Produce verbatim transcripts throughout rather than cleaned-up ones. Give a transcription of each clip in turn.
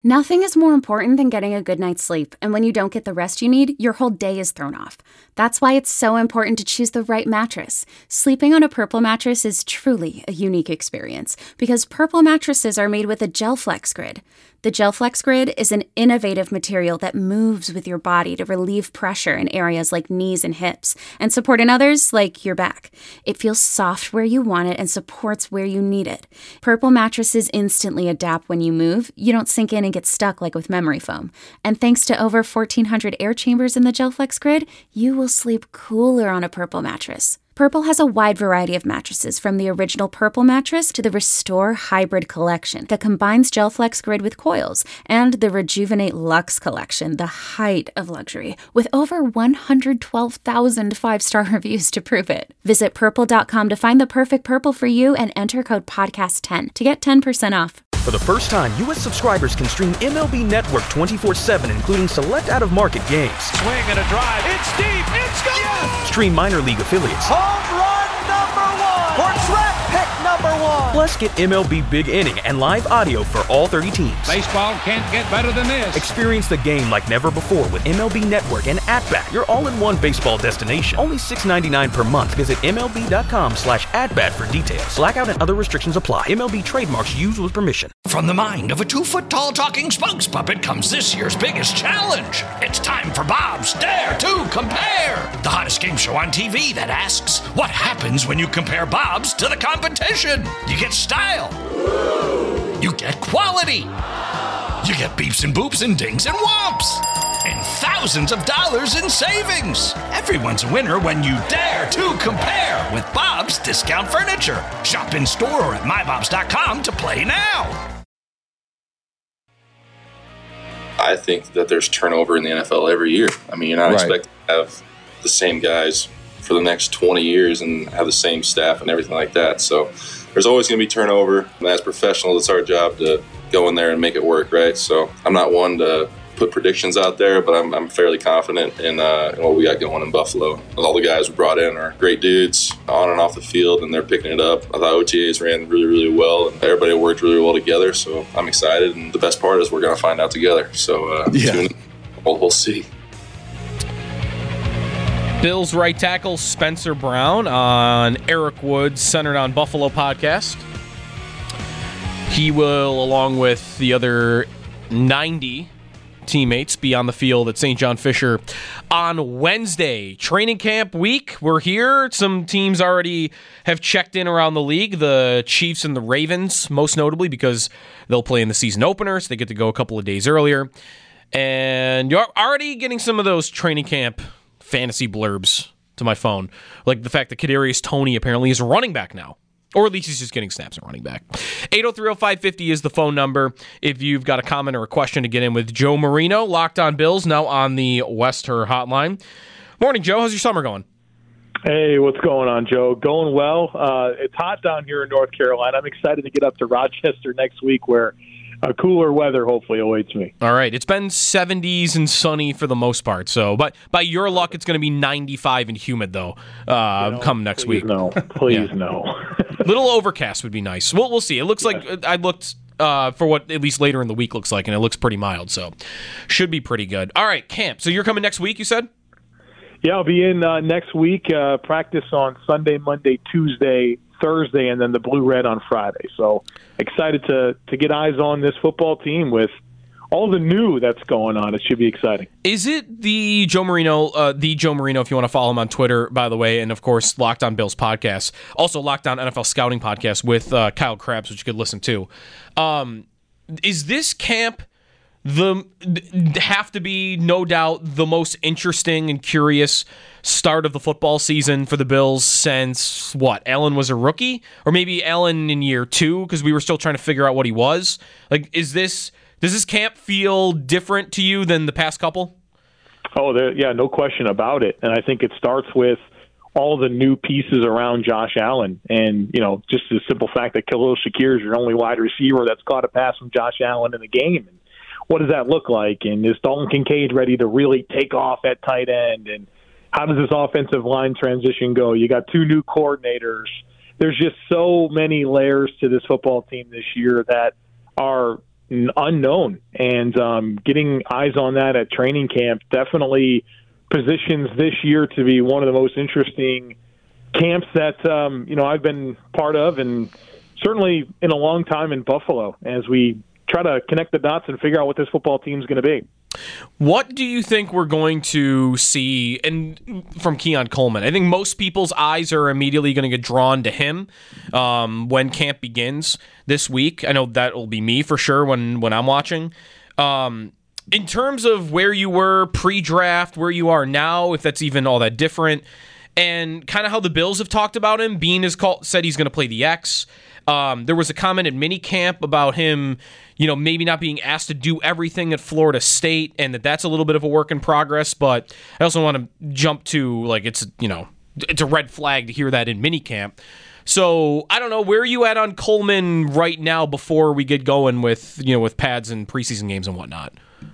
Nothing is more important than getting a good night's sleep, and when you don't get the rest you need, your whole day is thrown off. That's why it's so important to choose the right mattress. Sleeping on a Purple mattress is truly a unique experience, because Purple mattresses are made with a GelFlex Grid. The GelFlex Grid is an innovative material that moves with your body to relieve pressure in areas like knees and hips, and support in others like your back. It feels soft where you want it and supports where you need it. Purple mattresses instantly adapt when you move. You don't sink in and get stuck like with memory foam. And thanks to over fourteen hundred air chambers in the GelFlex Grid, you will sleep cooler on a Purple mattress. Purple has a wide variety of mattresses, from the original Purple mattress to the Restore Hybrid collection that combines GelFlex Grid with coils, and the Rejuvenate Luxe collection, the height of luxury, with over one hundred twelve thousand five-star reviews to prove it. Visit purple dot com to find the perfect Purple for you and enter code podcast ten to get ten percent off. For the first time, U S subscribers can stream M L B Network twenty-four seven, including select out-of-market games. Swing and a drive. It's deep. It's gone. Yes! Stream minor league affiliates. Home run number one. Or draft pick number one. Plus, get M L B Big Inning and live audio for all thirty teams. Baseball can't get better than this. Experience the game like never before with M L B Network and At-Bat, your all-in-one baseball destination. Only six dollars and ninety-nine cents per month. Visit M L B dot com slash at-bat for details. Blackout and other restrictions apply. M L B trademarks used with permission. From the mind of a two-foot-tall talking spokes puppet comes this year's biggest challenge. It's time for Bob's Dare to Compare, the hottest game show on T V that asks, what happens when you compare Bob's to the competition? You get style. You get quality. You get beeps and boops and dings and whomps. And thousands of dollars in savings. Everyone's a winner when you dare to compare with Bob's Discount Furniture. Shop in store or at my bobs dot com to play now. I think that there's turnover in the N F L every year. I mean, you're not Right. expecting to have the same guys for the next twenty years and have the same staff and everything like that. So there's always going to be turnover. And as professionals, it's our job to go in there and make it work, right? So I'm not one to put predictions out there, but I'm, I'm fairly confident in, uh, in what we got going in Buffalo. All the guys we brought in are great dudes on and off the field, and they're picking it up. I thought O T As ran really, really well, and everybody worked really well together, so I'm excited. And the best part is we're going to find out together. So uh, Yeah. tune in. We'll, we'll see. Bills right tackle Spencer Brown on Eric Wood's Centered on Buffalo podcast. He will, along with the other ninety teammates, be on the field at Saint John Fisher on Wednesday. Training camp week, we're here. Some teams already have checked in around the league. The Chiefs and the Ravens, most notably, because they'll play in the season opener, so they get to go a couple of days earlier. And you're already getting some of those training camp fantasy blurbs to my phone, like the fact that Kadarius Toney apparently is a running back now. Or at least he's just getting snaps and running back. eight oh three oh five fifty is the phone number if you've got a comment or a question to get in with Joe Marino, Locked on Bills, now on the Westher hotline. Morning, Joe. How's your summer going? Hey, what's going on, Joe? Going well. Uh, it's hot down here in North Carolina. I'm excited to get up to Rochester next week where uh, cooler weather hopefully awaits me. All right. It's been seventies and sunny for the most part. So, but by your luck, it's going to be ninety-five and humid, though, uh, You know, come next please week. No, please Yeah. no. Little overcast would be nice. We'll, we'll see. It looks like uh, I looked uh, for what at least later in the week looks like, and it looks pretty mild, so should be pretty good. All right, camp. So you're coming next week, you said? Yeah, I'll be in uh, next week. Uh, practice on Sunday, Monday, Tuesday, Thursday, and then the Blue-Red on Friday. So excited to to get eyes on this football team with all the new that's going on. It should be exciting. Is it the Joe Marino, uh, the Joe Marino, if you want to follow him on Twitter, by the way, and of course, Locked on Bills podcast, also Locked on N F L Scouting podcast with uh, Kyle Krabs, which you could listen to. Um, is this camp the have to be, no doubt, the most interesting and curious start of the football season for the Bills since, what, Allen was a rookie? Or maybe Allen in year two, because we were still trying to figure out what he was? Like, is this... Does this camp feel different to you than the past couple? Oh, there, yeah, no question about it. And I think it starts with all the new pieces around Josh Allen. And, you know, just the simple fact that Khalil Shakir is your only wide receiver that's caught a pass from Josh Allen in the game. And what does that look like? And is Dalton Kincaid ready to really take off at tight end? And how does this offensive line transition go? You got two new coordinators. There's just so many layers to this football team this year that are n- unknown. And um, getting eyes on that at training camp definitely positions this year to be one of the most interesting camps that, um, you know, I've been part of, and certainly in a long time in Buffalo, as we try to connect the dots and figure out what this football team is going to be. What do you think we're going to see and from Keon Coleman? I think most people's eyes are immediately going to get drawn to him um, when camp begins this week. I know that will be me for sure when, when I'm watching. Um, in terms of where you were pre-draft, where you are now, if that's even all that different, and kind of how the Bills have talked about him, Bean has called, said he's going to play the X. Um, there was a comment at minicamp about him, you know, maybe not being asked to do everything at Florida State, and that that's a little bit of a work in progress. But I also want to jump to, like, it's, you know, it's a red flag to hear that in minicamp. So I don't know, where are you at on Coleman right now before we get going with, you know, with pads and preseason games and whatnot?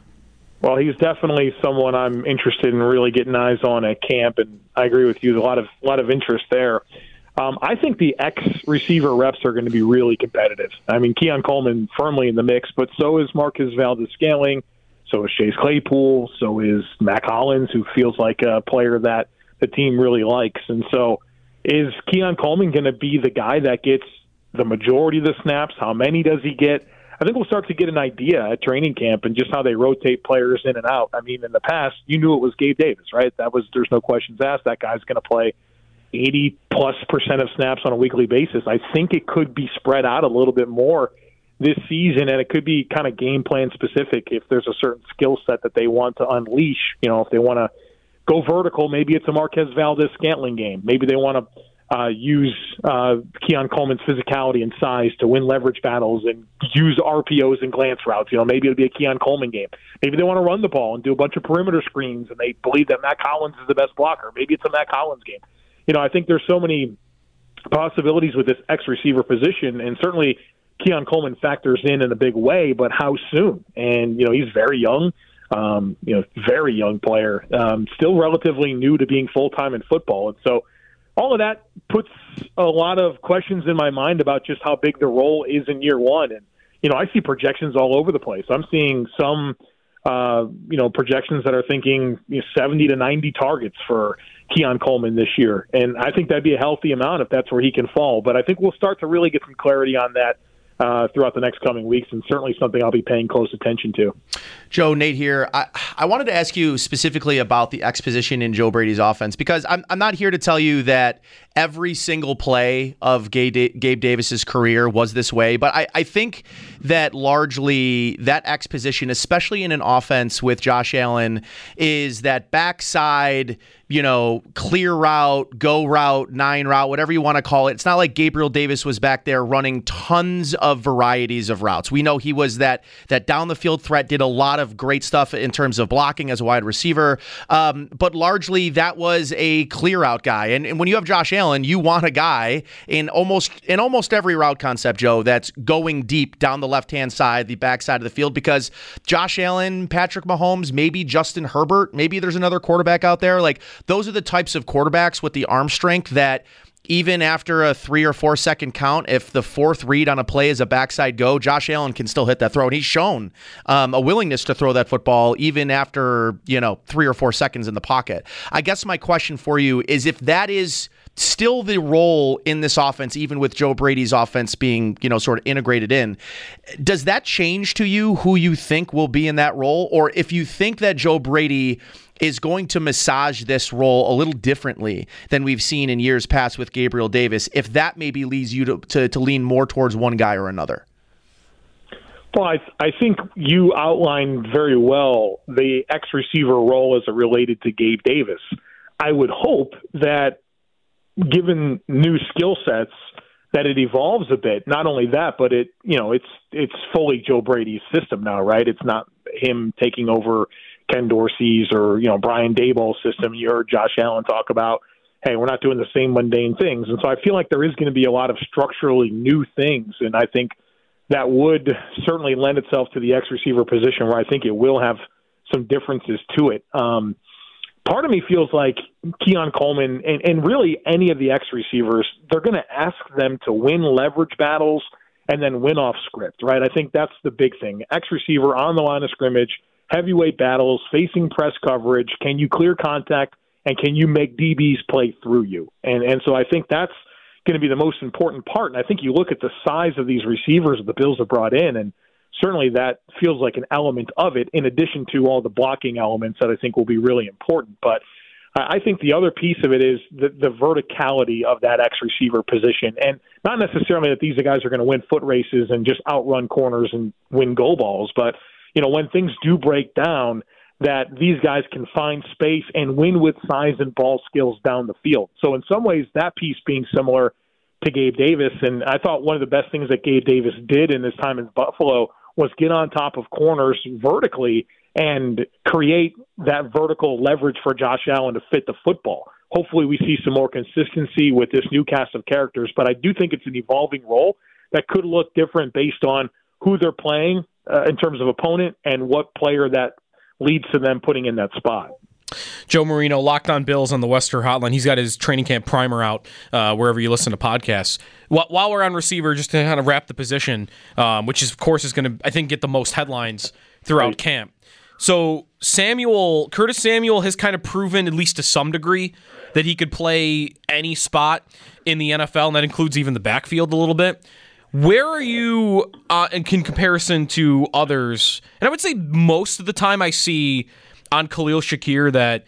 Well, he's definitely someone I'm interested in really getting eyes on at camp, and I agree with you. There's a lot of a lot of interest there. Um, I think the X receiver reps are going to be really competitive. I mean, Keon Coleman firmly in the mix, but so is Marquez Valdes-Scantling, so is Chase Claypool, so is Mac Hollins, who feels like a player that the team really likes. And so is Keon Coleman going to be the guy that gets the majority of the snaps? How many does he get? I think we'll start to get an idea at training camp and just how they rotate players in and out. I mean, in the past, you knew it was Gabe Davis, right? That was, there's no questions asked. That guy's going to play eighty plus percent of snaps on a weekly basis. I think it could be spread out a little bit more this season, and it could be kind of game plan specific if there's a certain skill set that they want to unleash. You know, if they want to go vertical, maybe it's a Marquez Valdes-Scantling game. Maybe they want to uh, use uh, Keon Coleman's physicality and size to win leverage battles and use R P Os and glance routes. You know, maybe it'll be a Keon Coleman game. Maybe they want to run the ball and do a bunch of perimeter screens, and they believe that Mac Hollins is the best blocker. Maybe it's a Mac Hollins game. You know, I think there's so many possibilities with this X receiver position, and certainly Keon Coleman factors in in a big way, but how soon? And, you know, he's very young, um, you know, very young player, um, still relatively new to being full-time in football. And so all of that puts a lot of questions in my mind about just how big the role is in year one. And, you know, I see projections all over the place. I'm seeing some, uh, you know, projections that are thinking you know, seventy to ninety targets for Keon Coleman this year. And I think that'd be a healthy amount if that's where he can fall. But I think we'll start to really get some clarity on that Uh, throughout the next coming weeks, and certainly something I'll be paying close attention to. Joe, Nate here. I, I wanted to ask you specifically about the X position in Joe Brady's offense, because I'm, I'm not here to tell you that every single play of Gabe, Gabe Davis's career was this way, but I, I think that largely that X position, especially in an offense with Josh Allen, is that backside, you know, clear route, go route, nine route, whatever you want to call it. It's not like Gabriel Davis was back there running tons of varieties of routes. We know he was that that down the field threat, did a lot of great stuff in terms of blocking as a wide receiver, um, but largely that was a clear out guy. And, and when you have Josh Allen, you want a guy in almost in almost every route concept, Joe, that's going deep down the left-hand side, the backside of the field, because Josh Allen, Patrick Mahomes, maybe Justin Herbert, maybe there's another quarterback out there, like those are the types of quarterbacks with the arm strength that even after a three or four second count, if the fourth read on a play is a backside go, Josh Allen can still hit that throw. And he's shown um, a willingness to throw that football even after, you know, three or four seconds in the pocket. I guess my question for you is, if that is still the role in this offense, even with Joe Brady's offense being, you know, sort of integrated in, does that change to you who you think will be in that role? Or if you think that Joe Brady is going to massage this role a little differently than we've seen in years past with Gabriel Davis, if that maybe leads you to, to, to lean more towards one guy or another? Well, I, I think you outlined very well the X receiver role as it related to Gabe Davis. I would hope that given new skill sets, that it evolves a bit. Not only that, but it, you know, it's it's fully Joe Brady's system now, right? It's not him taking over Ken Dorsey's or, you know, Brian Daboll's system. You heard Josh Allen talk about, hey, we're not doing the same mundane things. And so I feel like there is going to be a lot of structurally new things, and I think that would certainly lend itself to the X receiver position, where I think it will have some differences to it. Um, part of me feels like Keon Coleman and, and really any of the X receivers, they're going to ask them to win leverage battles and then win off script, right? I think that's the big thing. X receiver on the line of scrimmage, heavyweight battles, facing press coverage. Can you clear contact, and can you make D Bs play through you? And and so I think that's going to be the most important part. And I think you look at the size of these receivers the Bills have brought in, and certainly that feels like an element of it, in addition to all the blocking elements that I think will be really important. But I think the other piece of it is the, the verticality of that X receiver position. And not necessarily that these guys are going to win foot races and just outrun corners and win goal balls, but you know, when things do break down, that these guys can find space and win with size and ball skills down the field. So in some ways, that piece being similar to Gabe Davis, and I thought one of the best things that Gabe Davis did in his time in Buffalo was get on top of corners vertically and create that vertical leverage for Josh Allen to fit the football. Hopefully we see some more consistency with this new cast of characters, but I do think it's an evolving role that could look different based on who they're playing uh, in terms of opponent and what player that leads to them putting in that spot. Joe Marino, Locked On Bills on the Western Hotline. He's got his training camp primer out uh, wherever you listen to podcasts. While we're on receiver, just to kind of wrap the position, um, which is, of course is going to, I think, get the most headlines throughout right. camp. So Samuel, Curtis Samuel has kind of proven, at least to some degree, that he could play any spot in the N F L, and that includes even the backfield a little bit. Where are you uh, in comparison to others? And I would say most of the time I see on Khalil Shakir that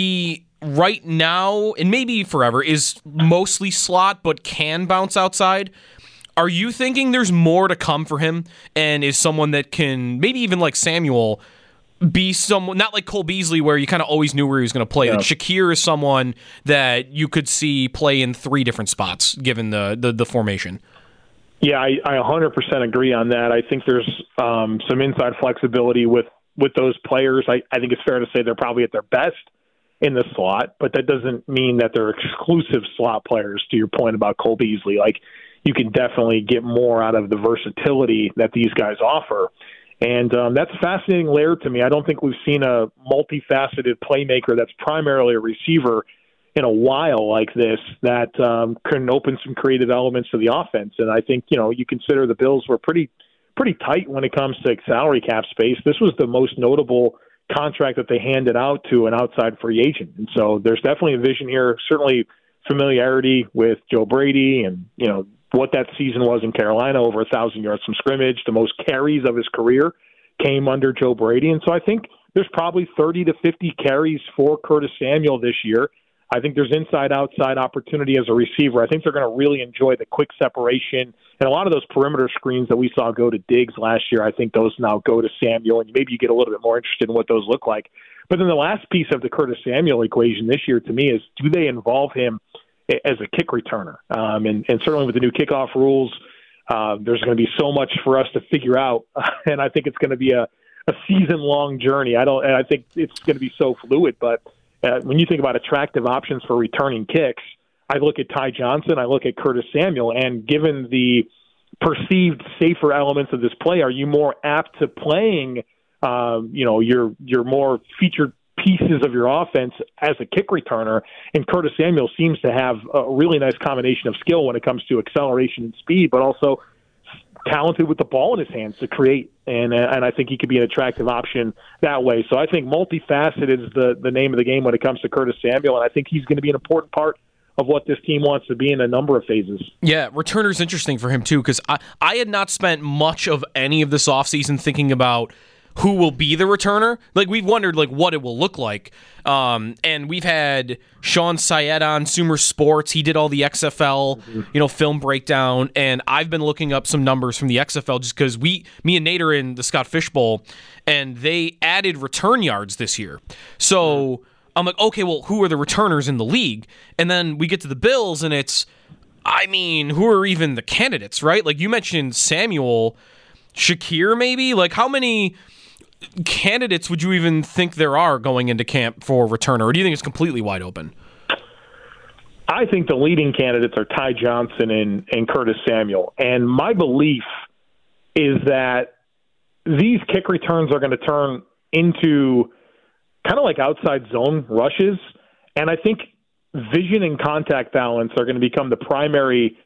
he right now, and maybe forever, is mostly slot but can bounce outside. Are you thinking there's more to come for him and is someone that can, maybe even like Samuel, be someone, not like Cole Beasley where you kind of always knew where he was going to play. Yeah. That Shakir is someone that you could see play in three different spots given the, the, the formation? Yeah, I, I one hundred percent agree on that. I think there's um, some inside flexibility with, with those players. I, I think it's fair to say they're probably at their best in the slot, but that doesn't mean that they're exclusive slot players, to your point about Cole Beasley. Like, you can definitely get more out of the versatility that these guys offer. And um, that's a fascinating layer to me. I don't think we've seen a multifaceted playmaker that's primarily a receiver in a while like this that um, can open some creative elements to the offense. And I think, you know, you consider the Bills were pretty pretty tight when it comes to salary cap space. This was the most notable contract that they handed out to an outside free agent. And so there's definitely a vision here, certainly familiarity with Joe Brady and, you know, what that season was in Carolina, over a thousand yards from scrimmage. The most carries of his career came under Joe Brady. And so I think there's probably thirty to fifty carries for Curtis Samuel this year. I think there's inside-outside opportunity as a receiver. I think they're going to really enjoy the quick separation. And a lot of those perimeter screens that we saw go to Diggs last year, I think those now go to Samuel, and maybe you get a little bit more interested in what those look like. But then the last piece of the Curtis Samuel equation this year to me is, do they involve him as a kick returner? Um, and, and certainly with the new kickoff rules, uh, there's going to be so much for us to figure out. And I think it's going to be a, a season-long journey. I don't. And I think it's going to be so fluid, but Uh, when you think about attractive options for returning kicks, I look at Ty Johnson, I look at Curtis Samuel, and given the perceived safer elements of this play, are you more apt to playing, um, you know, your your more featured pieces of your offense as a kick returner? And Curtis Samuel seems to have a really nice combination of skill when it comes to acceleration and speed, but also talented with the ball in his hands to create, and and I think he could be an attractive option that way. So I think multifaceted is the, the name of the game when it comes to Curtis Samuel, and I think he's going to be an important part of what this team wants to be in a number of phases. Yeah, returner's interesting for him too, because I, I had not spent much of any of this offseason thinking about who will be the returner. Like, we've wondered like what it will look like. Um, and we've had Sean Syed on Sumer Sports. He did all the X F L, mm-hmm. you know, film breakdown. And I've been looking up some numbers from the X F L just because we, me and Nate are in the Scott Fish Bowl, and they added return yards this year. So mm-hmm. I'm like, okay, well, who are the returners in the league? And then we get to the Bills, and it's, I mean, who are even the candidates, right? Like, you mentioned Samuel, Shakir maybe? Like, how many candidates would you even think there are going into camp for returner, or do you think it's completely wide open? I think the leading candidates are Ty Johnson and, and Curtis Samuel. And my belief is that these kick returns are going to turn into kind of like outside zone rushes. And I think vision and contact balance are going to become the primary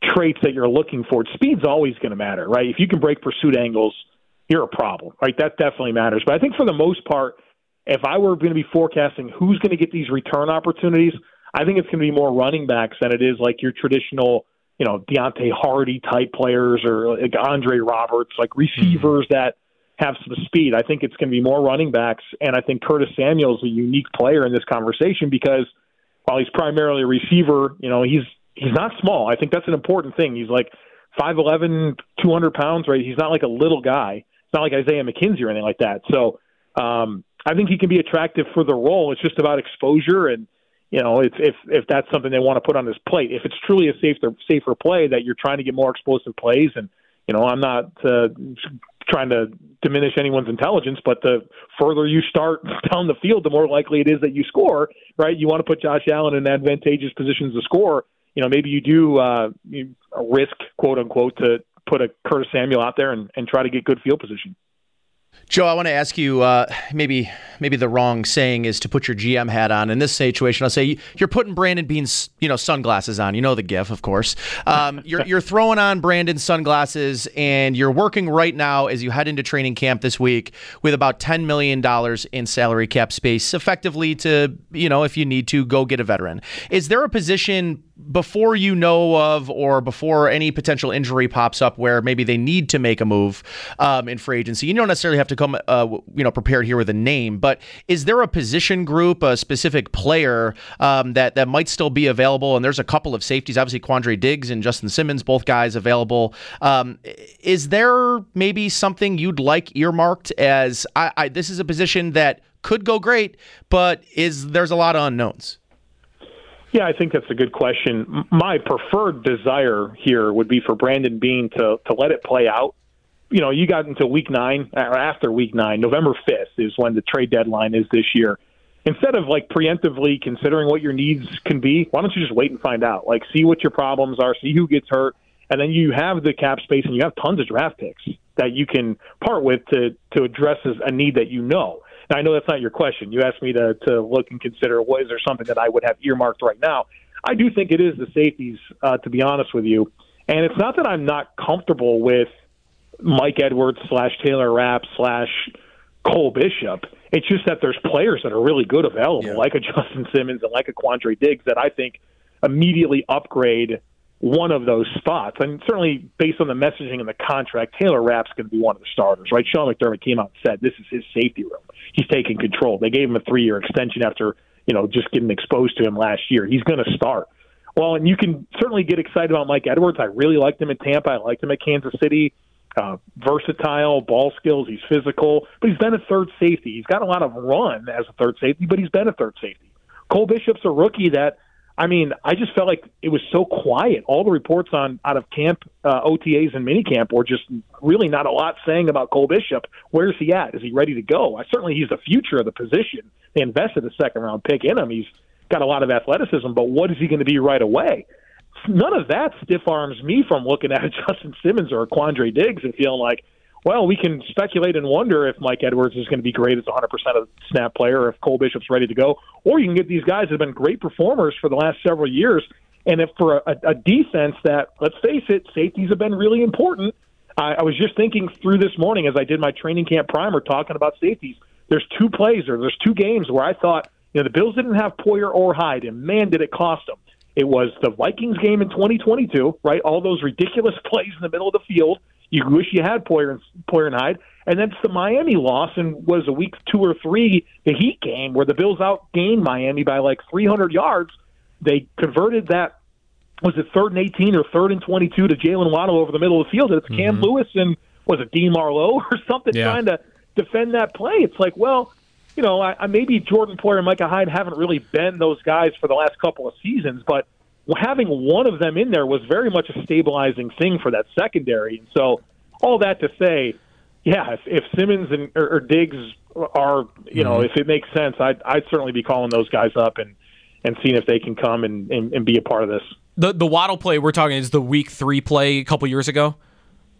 traits that you're looking for. Speed's always going to matter, right? If you can break pursuit angles, you're a problem, right? That definitely matters. But I think for the most part, if I were going to be forecasting who's going to get these return opportunities, I think it's going to be more running backs than it is like your traditional, you know, Deontay Hardy type players or like Andre Roberts, like receivers mm-hmm. that have some speed. I think it's going to be more running backs, and I think Curtis Samuel is a unique player in this conversation because while he's primarily a receiver, you know, he's he's not small. I think that's an important thing. He's like five eleven, two hundred pounds, right? He's not like a little guy. It's not like Isaiah McKenzie or anything like that. So um, I think he can be attractive for the role. It's just about exposure and, you know, if, if if that's something they want to put on his plate. If it's truly a safer safer play that you're trying to get more explosive plays, and, you know, I'm not uh, trying to diminish anyone's intelligence, but the further you start down the field, the more likely it is that you score, right? You want to put Josh Allen in advantageous positions to score. You know, maybe you do uh, you risk, quote unquote, to put a Curtis Samuel out there and, and try to get good field position. Joe, I want to ask you, uh, maybe maybe the wrong saying is to put your G M hat on. In this situation, I'll say you're putting Brandon Beane's, you know, sunglasses on. You know the gif, of course. Um, you're you're throwing on Brandon's sunglasses, and you're working right now as you head into training camp this week with about ten million dollars in salary cap space, effectively to, you know, if you need to, go get a veteran. Is there a position before you know of or before any potential injury pops up where maybe they need to make a move um, in free agency? You don't necessarily have to come uh, you know, prepared here with a name, but is there a position group, a specific player um, that, that might still be available? And there's a couple of safeties, obviously Quandre Diggs and Justin Simmons, both guys available. Um, is there maybe something you'd like earmarked as, I, I, this is a position that could go great, but is there's a lot of unknowns? Yeah, I think that's a good question. My preferred desire here would be for Brandon Beane to to let it play out. You know, you got into week nine, or after week nine, November fifth is when the trade deadline is this year. Instead of like preemptively considering what your needs can be, why don't you just wait and find out? Like, see what your problems are, see who gets hurt, and then you have the cap space and you have tons of draft picks that you can part with to to address a need that you know. And I know that's not your question. You asked me to, to look and consider, what is there something that I would have earmarked right now? I do think it is the safeties, uh, to be honest with you. And it's not that I'm not comfortable with Mike Edwards slash Taylor Rapp slash Cole Bishop. It's just that there's players that are really good available, yeah. like a Justin Simmons and like a Quandre Diggs, that I think immediately upgrade one of those spots. And certainly based on the messaging and the contract, Taylor Rapp's going to be one of the starters, right? Sean McDermott came out and said this is his safety room. He's taking control. They gave him a three-year extension after, you know, just getting exposed to him last year. He's going to start. Well, and you can certainly get excited about Mike Edwards. I really liked him in Tampa. I liked him at Kansas City. Uh, versatile, ball skills. He's physical, but he's been a third safety. He's got a lot of run as a third safety, but he's been a third safety. Cole Bishop's a rookie that, I mean, I just felt like it was so quiet. All the reports on out of camp, uh, O T As and minicamp were just really not a lot saying about Cole Bishop. Where is he at? Is he ready to go? I, certainly he's the future of the position. They invested a second-round pick in him. He's got a lot of athleticism, but what is he going to be right away? None of that stiff-arms me from looking at a Justin Simmons or a Quandre Diggs and feeling like, well, we can speculate and wonder if Mike Edwards is going to be great as a one hundred percent of the snap player, or if Cole Bishop's ready to go. Or you can get these guys that have been great performers for the last several years. And if for a, a defense that, let's face it, safeties have been really important. I, I was just thinking through this morning as I did my training camp primer talking about safeties. There's two plays or there's two games where I thought, you know, the Bills didn't have Poyer or Hyde, and man, did it cost them. It was the Vikings game in twenty twenty-two, right? All those ridiculous plays in the middle of the field. You wish you had Poyer and, Poyer and Hyde. And then it's the Miami loss, and was a week two or three, the Heat game, where the Bills outgained Miami by like three hundred yards. They converted that, was it third and eighteen or third and twenty-two to Jalen Waddle over the middle of the field. And it's mm-hmm. Cam Lewis and, was it Dean Marlowe or something yeah. trying to defend that play? It's like, well, you know, I, I maybe Jordan Poyer and Micah Hyde haven't really been those guys for the last couple of seasons, but having one of them in there was very much a stabilizing thing for that secondary. And so all that to say, yeah, if, if Simmons and or, or Diggs are, you know, mm-hmm. if it makes sense, I'd, I'd certainly be calling those guys up and, and seeing if they can come and, and, and be a part of this. The the Waddle play we're talking is the week three play a couple years ago?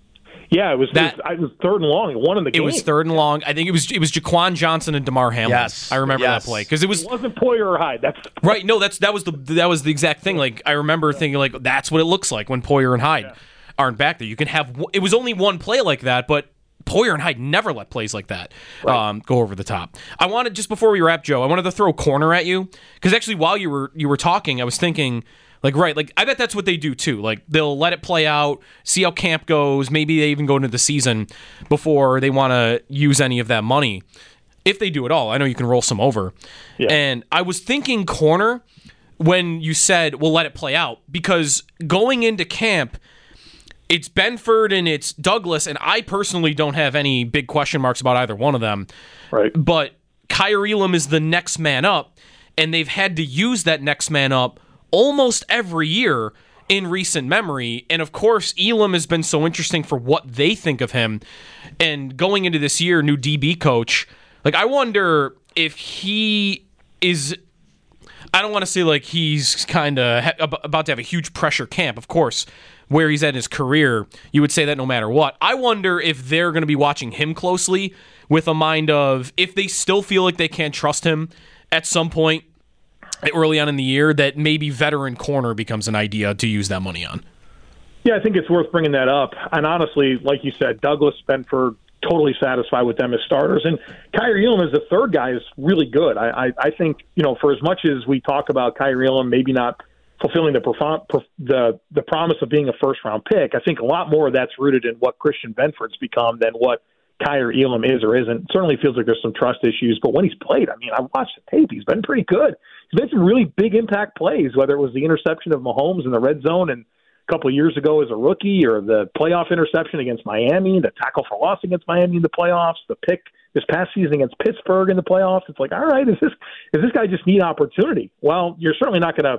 Yeah, it was, that, it was, it was third and long. It won in the it game. It was third and long. I think it was it was Jaquan Johnson and DeMar Hamlin. Yes, I remember yes. that play because it was it wasn't Poyer or Hyde. That's right. No, that's that was the that was the exact thing. Like I remember yeah. thinking like that's what it looks like when Poyer and Hyde yeah. aren't back there. You can have it was only one play like that, but Poyer and Hyde never let plays like that right. um, go over the top. I wanted just before we wrap, Joe, I wanted to throw corner at you because actually while you were you were talking, I was thinking. Like, right, like, I bet that's what they do, too. Like, they'll let it play out, see how camp goes. Maybe they even go into the season before they want to use any of that money. If they do at all. I know you can roll some over. Yeah. And I was thinking corner when you said, we'll let it play out. Because going into camp, it's Benford and it's Douglas, and I personally don't have any big question marks about either one of them. Right. But Kaiir Elam is the next man up, and they've had to use that next man up almost every year in recent memory. And of course, Elam has been so interesting for what they think of him. And going into this year, new D B coach, like I wonder if he is, I don't want to say like he's kind of ha- about to have a huge pressure camp, of course, where he's at in his career. You would say that no matter what. I wonder if they're going to be watching him closely with a mind of if they still feel like they can't trust him at some point early on in the year, that maybe veteran corner becomes an idea to use that money on. Yeah, I think it's worth bringing that up. And honestly, like you said, Douglas, Benford, totally satisfied with them as starters. And Kaiir Elam as the third guy is really good. I, I, I think, you know, for as much as we talk about Kaiir Elam maybe not fulfilling the, perform- the the promise of being a first-round pick, I think a lot more of that's rooted in what Christian Benford's become than what Kaiir Elam is or isn't. It certainly feels like there's some trust issues, but when he's played, I mean, I watched the tape. He's been pretty good. He's made some really big impact plays, whether it was the interception of Mahomes in the red zone and a couple of years ago as a rookie, or the playoff interception against Miami, the tackle for loss against Miami in the playoffs, the pick this past season against Pittsburgh in the playoffs. It's like, all right, is this is this guy just need opportunity? Well, you're certainly not going to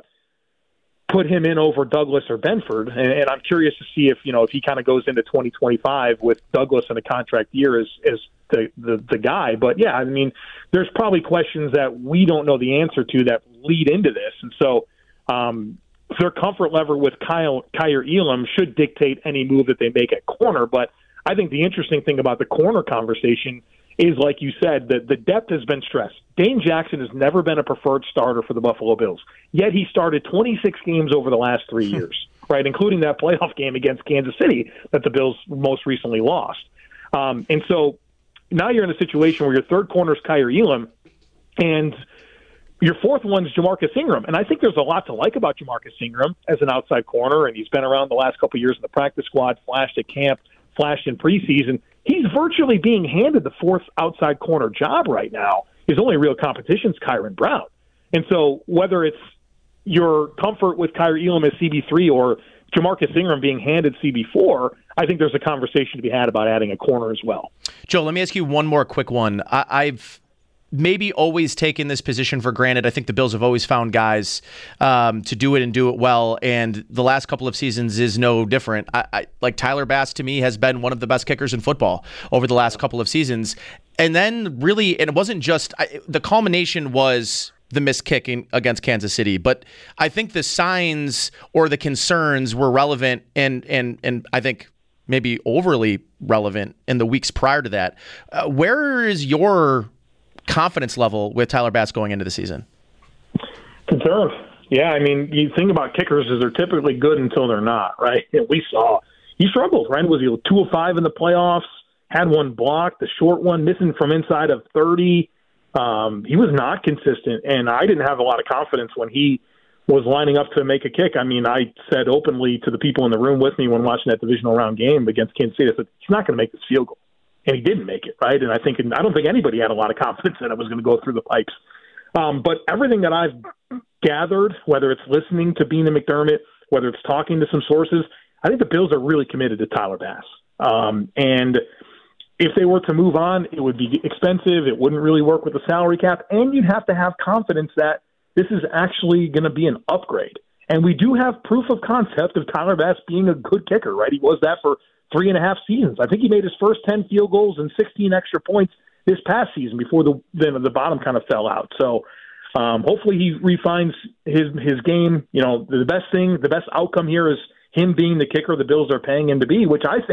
put him in over Douglas or Benford, and, and I'm curious to see if you know if he kind of goes into twenty twenty-five with Douglas in a contract year as as the, the the guy. But yeah, I mean, there's probably questions that we don't know the answer to that lead into this, and so um, their comfort level with Kyle, Kaiir Elam should dictate any move that they make at corner. But I think the interesting thing about the corner conversation is, like you said, that the depth has been stressed. Dane Jackson has never been a preferred starter for the Buffalo Bills, yet he started twenty-six games over the last three years, right, including that playoff game against Kansas City that the Bills most recently lost. Um, and so now you're in a situation where your third corner is Kaiir Elam, and your fourth one's Jamarcus Ingram. And I think there's a lot to like about Jamarcus Ingram as an outside corner, and he's been around the last couple of years in the practice squad, flashed at camp, flashed in preseason. He's virtually being handed the fourth outside corner job right now. His only real competition is Kyron Brown. And so whether it's your comfort with Kaiir Elam as C B three or Jamarcus Ingram being handed C B four, I think there's a conversation to be had about adding a corner as well. Joe, let me ask you one more quick one. I- I've maybe always taken this position for granted. I think the Bills have always found guys um, to do it and do it well, and the last couple of seasons is no different. I, I, like Tyler Bass, to me, has been one of the best kickers in football over the last couple of seasons. And then really, and it wasn't just, I, the culmination was the missed kick in, against Kansas City, but I think the signs or the concerns were relevant and and and I think maybe overly relevant in the weeks prior to that. Uh, where is your confidence level with Tyler Bass going into the season? Concerned. Yeah, I mean, you think about kickers as they're typically good until they're not, right? And we saw he struggled, right? Was he two of five in the playoffs? Had one blocked, the short one, missing from inside of thirty. Um, he was not consistent, and I didn't have a lot of confidence when he was lining up to make a kick. I mean, I said openly to the people in the room with me when watching that divisional round game against Kansas City, I said, he's not going to make this field goal. And he didn't make it, right? And I think I don't think anybody had a lot of confidence that it was going to go through the pipes. Um, but everything that I've gathered, whether it's listening to Beane and McDermott, whether it's talking to some sources, I think the Bills are really committed to Tyler Bass. Um, and if they were to move on, it would be expensive. It wouldn't really work with the salary cap. And you'd have to have confidence that this is actually going to be an upgrade. And we do have proof of concept of Tyler Bass being a good kicker, right? He was that for three and a half seasons. I think he made his first ten field goals and sixteen extra points this past season before the the, the bottom kind of fell out. So um, hopefully he refines his his game. You know, the best thing, the best outcome here is him being the kicker the Bills are paying him to be, which I think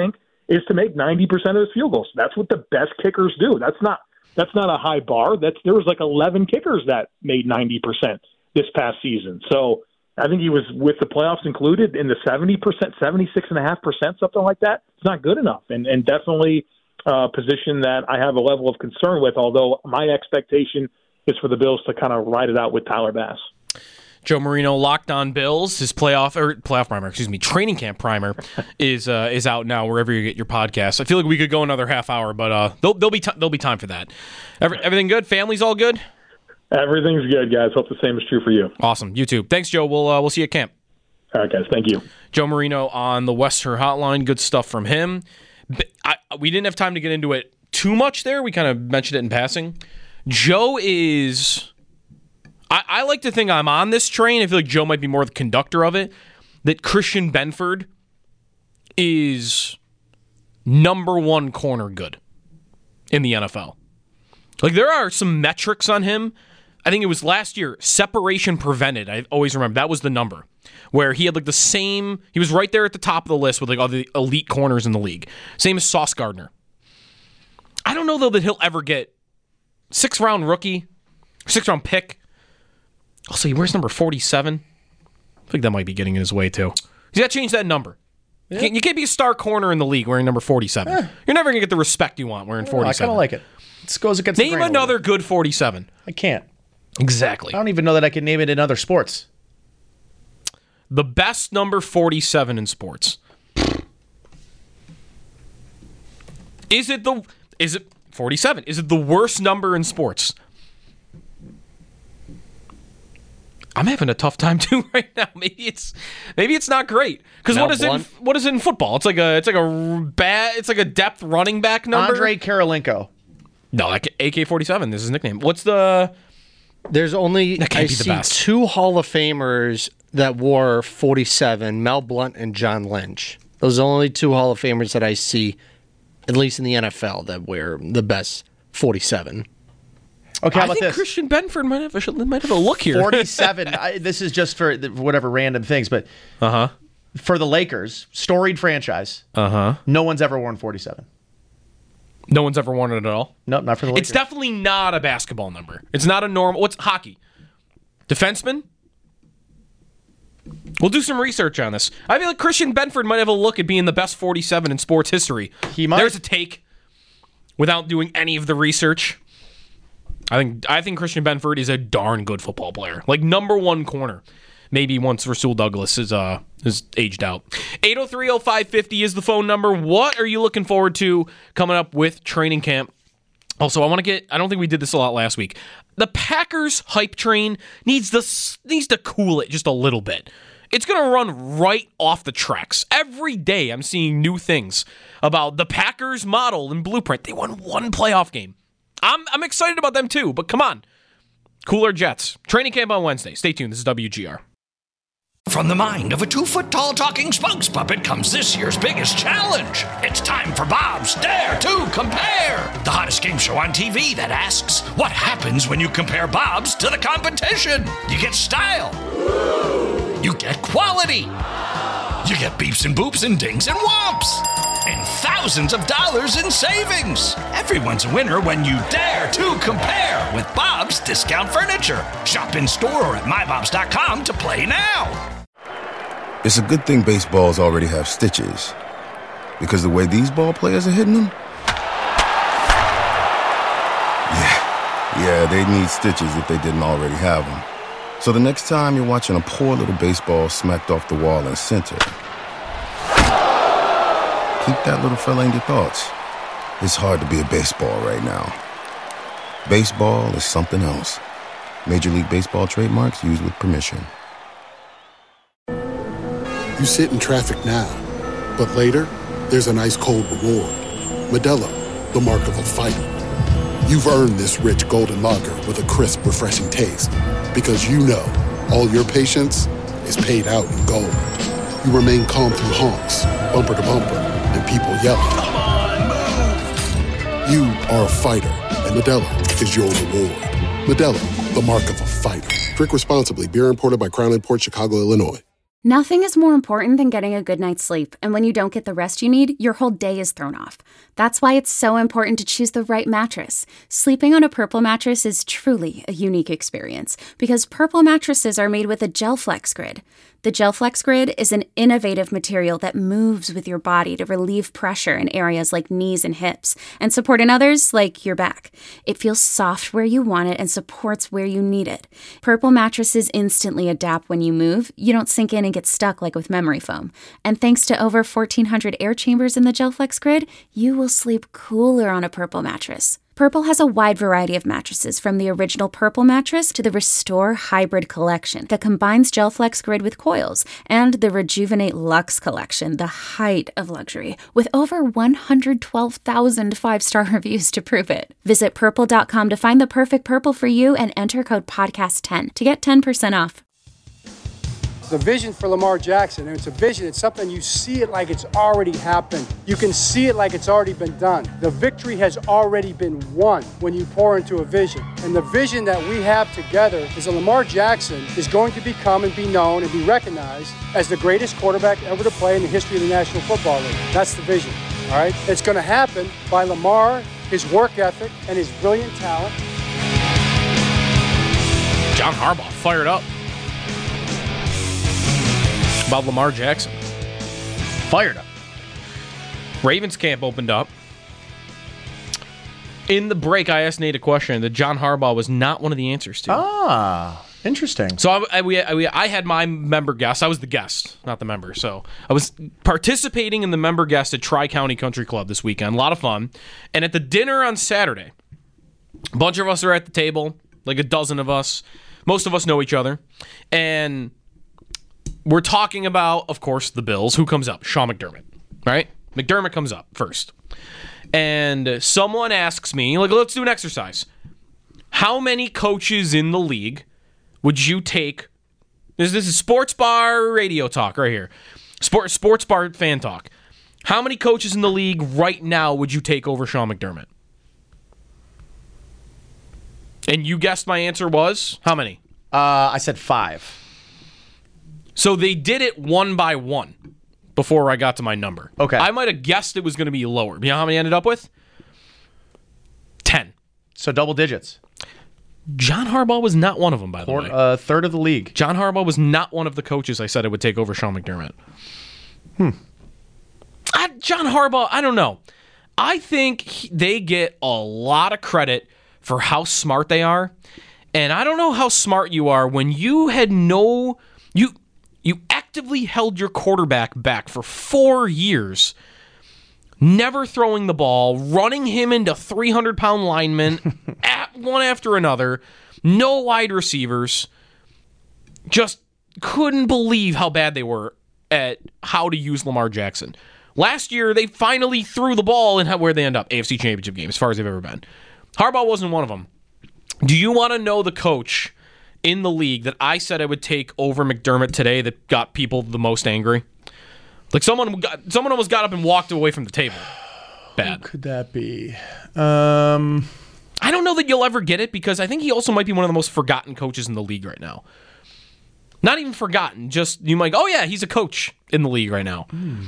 is to make ninety percent of his field goals. That's what the best kickers do. That's not that's not a high bar. That's there was like eleven kickers that made ninety percent this past season. So I think he was, with the playoffs included, in the seventy percent, seventy-six point five percent, something like that. It's not good enough, and, and definitely a position that I have a level of concern with, although my expectation is for the Bills to kind of ride it out with Tyler Bass. Joe Marino, Locked On Bills, his playoff or playoff primer, excuse me, training camp primer is uh, is out now wherever you get your podcasts. I feel like we could go another half hour, but uh, there'll, there'll be t- there'll be time for that. Every, everything good? Family's all good? Everything's good, guys. Hope the same is true for you. Awesome. You too. Thanks, Joe. We'll uh, we'll see you at camp. All right, guys. Thank you. Joe Marino on the Western Hotline. Good stuff from him. I, we didn't have time to get into it too much there. We kind of mentioned it in passing. Joe is... I, I like to think I'm on this train. I feel like Joe might be more the conductor of it. That Christian Benford is number one corner good in the N F L. Like, there are some metrics on him. I think it was last year, separation prevented. I always remember that was the number, where he had like the same, he was right there at the top of the list with like all the elite corners in the league. Same as Sauce Gardner. I don't know, though, that he'll ever get sixth round rookie, sixth round pick. Also, he wears number forty-seven. I think that might be getting in his way, too. He's got to change that number. Yeah. You, can't, you can't be a star corner in the league wearing number forty-seven. Eh. You're never going to get the respect you want wearing forty-seven. I kind of like it. This goes against Name the another good forty-seven. I can't. Exactly. I don't even know that I can name it in other sports. The best number forty-seven in sports. Is it the is it forty-seven? Is it the worst number in sports? I'm having a tough time too right now. Maybe it's maybe it's not great. Because what is it? What is it in football? It's like a it's like a bad it's like a depth running back number. Andre Karolinko. No, like A K forty-seven. This is his nickname. What's the? There's only I see best. two Hall of Famers that wore forty-seven: Mel Blount and John Lynch. Those are the only two Hall of Famers that I see, at least in the N F L, that wear the best forty-seven. Okay, how I about think this? Christian Benford might have a, might have a look here. forty-seven. I, this is just for whatever random things, but uh huh. For the Lakers, storied franchise. Uh huh. No one's ever worn forty-seven. No one's ever worn it at all? Nope, not for the Lakers. It's definitely not a basketball number. It's not a normal... What's hockey? Defenseman? We'll do some research on this. I feel like Christian Benford might have a look at being the best forty-seven in sports history. He might. There's a take without doing any of the research. I think I think Christian Benford is a darn good football player. Like, number one corner. Maybe once Rasul Douglas is uh is aged out. eight oh three oh five fifty is the phone number. What are you looking forward to coming up with training camp? Also, I want to get, I don't think we did this a lot last week. The Packers hype train needs the needs to cool it just a little bit. It's going to run right off the tracks. Every day I'm seeing new things about the Packers model and blueprint. They won one playoff game. I'm I'm excited about them too, but come on. Cooler Jets. Training camp on Wednesday. Stay tuned. This is W G R. From the mind of a two-foot-tall talking spokes puppet comes this year's biggest challenge. It's time for Bob's Dare to Compare, the hottest game show on T V that asks, what happens when you compare Bob's to the competition? You get style. You get quality. You get beeps and boops and dings and whomps. And thousands of dollars in savings. Everyone's a winner when you dare to compare with Bob's Discount Furniture. Shop in store or at my bobs dot com to play now. It's a good thing baseballs already have stitches, because the way these ball players are hitting them, yeah, yeah, they'd need stitches if they didn't already have them. So the next time you're watching a poor little baseball smacked off the wall in center, keep that little fella in your thoughts. It's hard to be a baseball right now. Baseball is something else. Major League Baseball trademarks used with permission. You sit in traffic now, but later, there's an ice-cold reward. Modelo, the mark of a fighter. You've earned this rich golden lager with a crisp, refreshing taste. Because you know, all your patience is paid out in gold. You remain calm through honks, bumper to bumper, and people yelling. Come on, move! You are a fighter, and Modelo is your reward. Modelo, the mark of a fighter. Drink responsibly. Beer imported by Crown Imports, Chicago, Illinois. Nothing is more important than getting a good night's sleep, and when you don't get the rest you need, your whole day is thrown off. That's why it's so important to choose the right mattress. Sleeping on a Purple mattress is truly a unique experience, because Purple mattresses are made with a GelFlex Grid. The GelFlex Grid is an innovative material that moves with your body to relieve pressure in areas like knees and hips, and support in others like your back. It feels soft where you want it and supports where you need it. Purple mattresses instantly adapt when you move. You don't sink in and get stuck like with memory foam. And thanks to over fourteen hundred air chambers in the GelFlex Grid, you will sleep cooler on a Purple mattress. Purple has a wide variety of mattresses, from the original Purple mattress to the Restore Hybrid collection that combines GelFlex Grid with coils, and the Rejuvenate Luxe collection, the height of luxury, with over one hundred twelve thousand five-star reviews to prove it. Visit purple dot com to find the perfect Purple for you and enter code podcast ten to get ten percent off. The vision for Lamar Jackson, and it's a vision, it's something you see it like it's already happened. You can see it like it's already been done. The victory has already been won when you pour into a vision. And the vision that we have together is that Lamar Jackson is going to become and be known and be recognized as the greatest quarterback ever to play in the history of the National Football League. That's the vision, all right? It's going to happen by Lamar, his work ethic, and his brilliant talent. John Harbaugh fired up about Lamar Jackson. Fired up. Ravens camp opened up. In the break, I asked Nate a question that John Harbaugh was not one of the answers to. Ah, interesting. So I, I, we, I, I had my member guest. I was the guest, not the member. So I was participating in the member guest at Tri-County Country Club this weekend. A lot of fun. And at the dinner on Saturday, a bunch of us are at the table, like a dozen of us. Most of us know each other. And we're talking about, of course, the Bills. Who comes up? Sean McDermott, right? McDermott comes up first. And someone asks me, like, let's do an exercise. How many coaches in the league would you take? This, this is sports bar radio talk right here. Sport, sports bar fan talk. How many coaches in the league right now would you take over Sean McDermott? And you guessed my answer was? How many? Uh, I said five. So they did it one by one before I got to my number. Okay. I might have guessed it was going to be lower. You know how many I ended up with? Ten. So double digits. John Harbaugh was not one of them, by the Or, way. A uh, third of the league. John Harbaugh was not one of the coaches I said I would take over Sean McDermott. Hmm. I, John Harbaugh, I don't know. I think he, they get a lot of credit for how smart they are. And I don't know how smart you are when you had no... You... You actively held your quarterback back for four years, never throwing the ball, running him into three hundred pound linemen, at one after another, no wide receivers. Just couldn't believe how bad they were at how to use Lamar Jackson. Last year, they finally threw the ball, and where'd they end up? A F C Championship game, as far as they've ever been. Harbaugh wasn't one of them. Do you want to know the coach in the league that I said I would take over McDermott today that got people the most angry? Like someone got, someone almost got up and walked away from the table. Bad. Who could that be? Um, I don't know that you'll ever get it because I think he also might be one of the most forgotten coaches in the league right now. Not even forgotten, just you might go, oh yeah, he's a coach in the league right now. Hmm.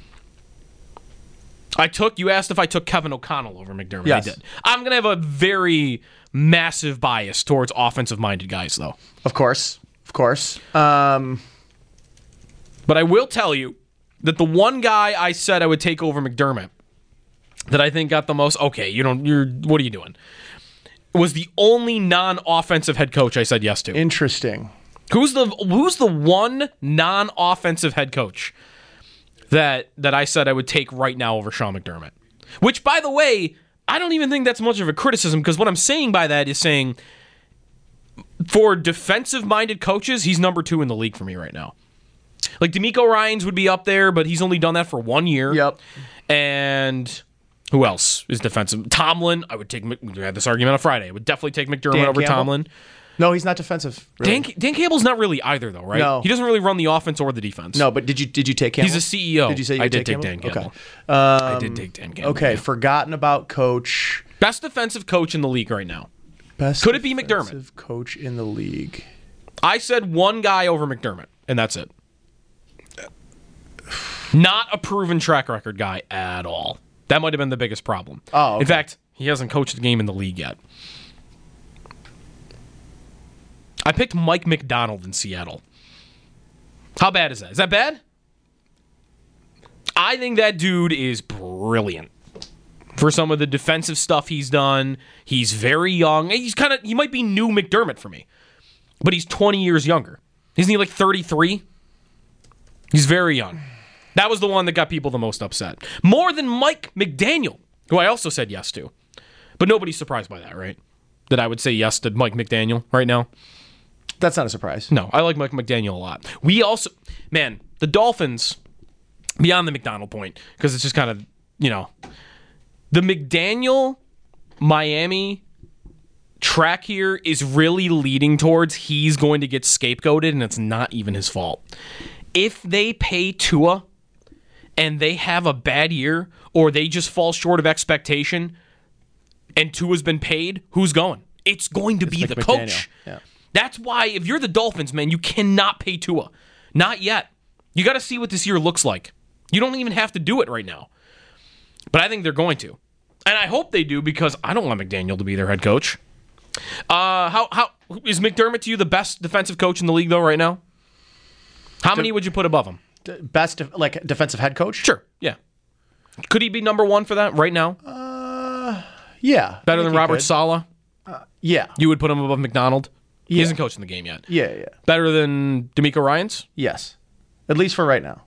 I took, you asked if I took Kevin O'Connell over McDermott. Yes. I did. I'm going to have a very massive bias towards offensive-minded guys, though. Of course. Of course. Um, but I will tell you that the one guy I said I would take over McDermott that I think got the most, okay, you don't, you're, what are you doing? Was the only non-offensive head coach I said yes to. Interesting. Who's the who's the one non-offensive head coach that that I said I would take right now over Sean McDermott? Which, by the way, I don't even think that's much of a criticism because what I'm saying by that is saying for defensive-minded coaches, he's number two in the league for me right now. Like, DeMeco Ryans would be up there, but he's only done that for one year. Yep. And who else is defensive? Tomlin. I would take, we had this argument on Friday. I would definitely take McDermott Dan over Campbell? Tomlin. No, he's not defensive. Really. Dan, Dan Campbell's not really either, though, right? No. He doesn't really run the offense or the defense. No, but did you did you take Campbell? He's a C E O. Did you say you I would did take take Dan Campbell? Campbell. Okay. Um, I did take Dan Campbell. Okay, yeah. forgotten about coach. Best defensive coach in the league right now. Best Could it be McDermott? defensive coach in the league. I said one guy over McDermott, and that's it. Not a proven track record guy at all. That might have been the biggest problem. Oh, okay. In fact, he hasn't coached a game in the league yet. I picked Mike Macdonald in Seattle. How bad is that? Is that bad? I think that dude is brilliant. For some of the defensive stuff he's done, he's very young. He's kind of he might be new McDermott for me, but he's twenty years younger. Isn't he like thirty-three? He's very young. That was the one that got people the most upset. More than Mike McDaniel, who I also said yes to. But nobody's surprised by that, right? That I would say yes to Mike McDaniel right now. That's not a surprise. No, I like Mike McDaniel a lot. We also, man, the Dolphins, beyond the McDonald point, because it's just kind of, you know, the McDaniel Miami track here is really leading towards he's going to get scapegoated, and it's not even his fault. If they pay Tua and they have a bad year, or they just fall short of expectation, and Tua's been paid, who's going? It's going to It's be Mike the McDaniel. coach. Yeah. That's why, if you're the Dolphins, man, you cannot pay Tua. Not yet. You got to see what this year looks like. You don't even have to do it right now. But I think they're going to. And I hope they do, because I don't want McDaniel to be their head coach. Uh, how how is McDermott to you the best defensive coach in the league, though, right now? How many would you put above him? Best, def- like, defensive head coach? Sure, yeah. Could he be number one for that right now? Uh, yeah. Better I than think he Robert could. Saleh? Uh, yeah. You would put him above McDonald? He Yeah. isn't coaching the game yet. Yeah, yeah. Better than D'Amico Ryans? Yes. At least for right now.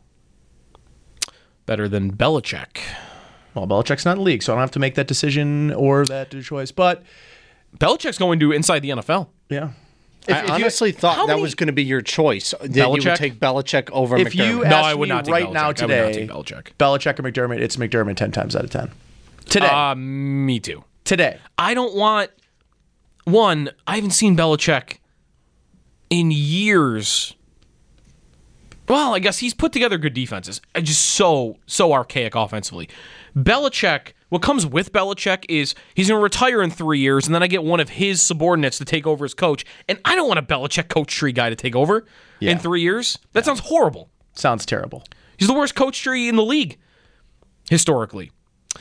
Better than Belichick? Well, Belichick's not in the league, so I don't have to make that decision or that choice. But Belichick's going to inside the N F L. Yeah. If, I if honestly you, thought that many, was going to be your choice. That you would take Belichick over if McDermott. You no, I would not take right Belichick. now today, I would not take Belichick. Belichick or McDermott, it's McDermott ten times out of ten. Today. Uh, me too. Today. I don't want... One, I haven't seen Belichick in years. Well, I guess he's put together good defenses. Just so, so archaic offensively. Belichick, what comes with Belichick is he's going to retire in three years, and then I get one of his subordinates to take over as coach. And I don't want a Belichick coach tree guy to take over yeah. in three years. That sounds horrible. Sounds terrible. He's the worst coach tree in the league, historically.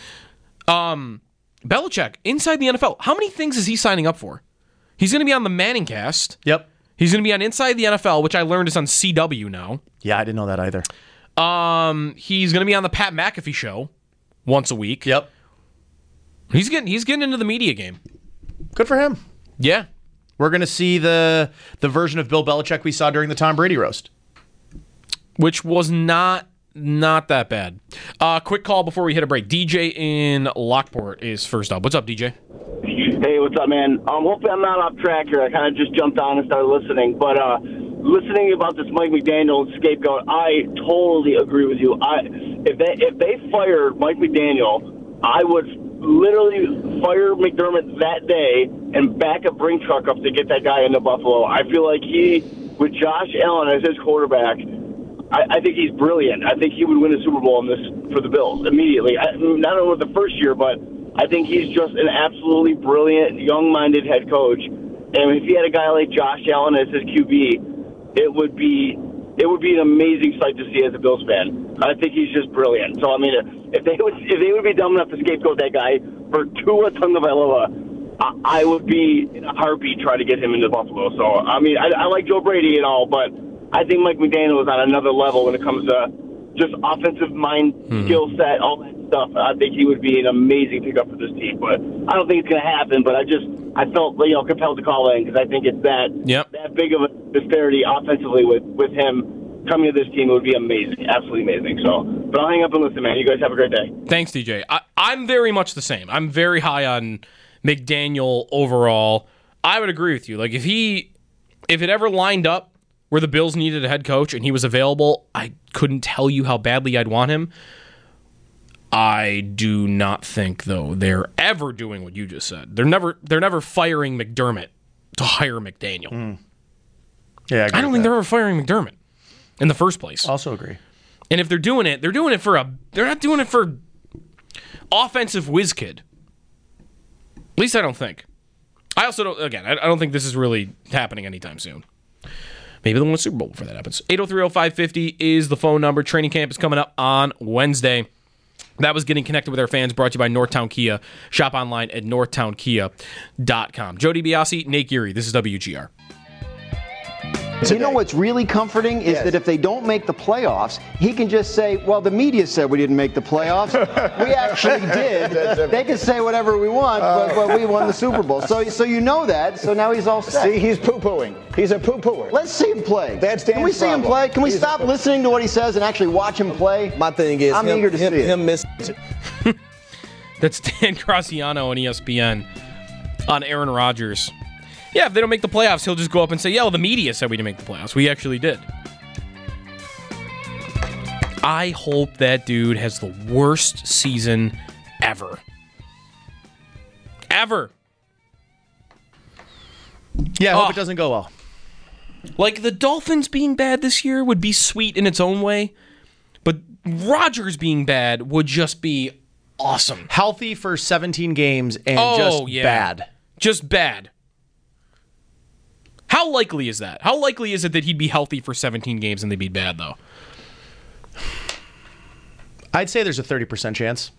Um, Belichick, inside the N F L, how many things is he signing up for? He's going to be on the Manning cast. Yep. He's going to be on Inside the N F L, which I learned is on C W now. Yeah, I didn't know that either. Um, he's going to be on the Pat McAfee show once a week. Yep. He's getting he's getting into the media game. Good for him. Yeah. We're going to see the the version of Bill Belichick we saw during the Tom Brady roast, which was not not that bad. Uh, quick call before we hit a break. D J in Lockport is first up. What's up, D J? Hey, what's up, man? Um, hopefully I'm not off track here. I kind of just jumped on and started listening. But uh, listening about this Mike McDaniel scapegoat, I totally agree with you. I if they if they fired Mike McDaniel, I would literally fire McDermott that day and back a Bring truck up to get that guy into Buffalo. I feel like he, with Josh Allen as his quarterback, I, I think he's brilliant. I think he would win a Super Bowl in this for the Bills immediately. I, not only with the first year, but I think he's just an absolutely brilliant, young-minded head coach. And if he had a guy like Josh Allen as his Q B, it would be it would be an amazing sight to see as a Bills fan. I think he's just brilliant. So I mean, if they would if they would be dumb enough to scapegoat that guy for Tua Tagovailoa, I, I would be in a heartbeat trying to get him into Buffalo. So I mean, I, I like Joe Brady and all, but I think Mike McDaniel is on another level when it comes to just offensive mind, mm-hmm. skill set, all that stuff. I think he would be an amazing pickup for this team, but I don't think it's going to happen. But I just I felt you know compelled to call in because I think it's that yep. that big of a disparity offensively with with him coming to this team. It would be amazing, absolutely amazing. So, but I'll hang up and listen, man. You guys have a great day. Thanks, D J. I, I'm very much the same. I'm very high on McDaniel overall. I would agree with you. Like if he if it ever lined up where the Bills needed a head coach and he was available, I couldn't tell you how badly I'd want him. I do not think, though, they're ever doing what you just said. They're never they're never firing McDermott to hire McDaniel. Mm. Yeah, I, I don't think that. they're ever firing McDermott in the first place. Also agree. And if they're doing it, they're doing it for a they're not doing it for offensive whiz kid. At least I don't think. I also don't again, I don't think this is really happening anytime soon. Maybe they'll win a Super Bowl before that happens. eight oh three oh five fifty is the phone number. Training camp is coming up on Wednesday. That was Getting Connected with Our Fans, brought to you by Northtown Kia. Shop online at northtown kia dot com. Joe DiBiase, Nate Geary. This is W G R. You know what's really comforting is yes. that if they don't make the playoffs, he can just say, well, the media said we didn't make the playoffs. We actually did. They can say whatever we want, but, but we won the Super Bowl. So so you know that, so now he's all set. See, he's poo-pooing. He's a poo-pooer. Let's see him play. That's Dan's Can we see problem. him play? Can we he's stop listening to what he says and actually watch him play? My thing is, I'm him, eager to him, see it. him miss. That's Dan Graziano on E S P N on Aaron Rodgers. Yeah, if they don't make the playoffs, he'll just go up and say, yeah, well, the media said we didn't make the playoffs. We actually did. I hope that dude has the worst season ever. Ever. Yeah, I hope oh. it doesn't go well. Like, the Dolphins being bad this year would be sweet in its own way, but Rodgers being bad would just be awesome. Healthy for seventeen games and oh, just yeah. bad. Just bad. How likely is that? How likely is it that he'd be healthy for seventeen games and they'd be bad, though? I'd say there's a thirty percent chance.